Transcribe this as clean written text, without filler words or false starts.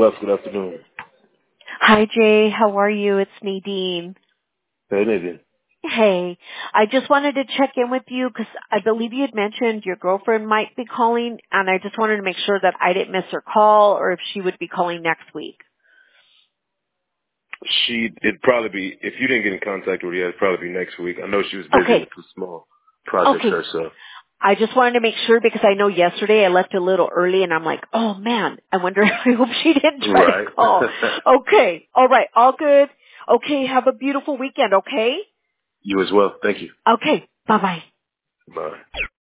Wes, good afternoon. Hi, Jay. How are you? It's Nadine. Hey, Nadine. Hey, I just wanted to check in with you because I believe you had mentioned your girlfriend might be calling, and I just wanted to make sure that I didn't miss her call or if she would be calling next week. It'd probably be, if you didn't get in contact with her yet, it'd probably be next week. I know she was busy Okay. with some small projects Okay. herself. I just wanted to make sure because I know yesterday I left a little early and I'm like, oh man, I wonder, I hope she didn't try to Right. call. Okay. All right. All good. Okay. Have a beautiful weekend. Okay. You as well. Thank you. Okay. Bye bye. Bye.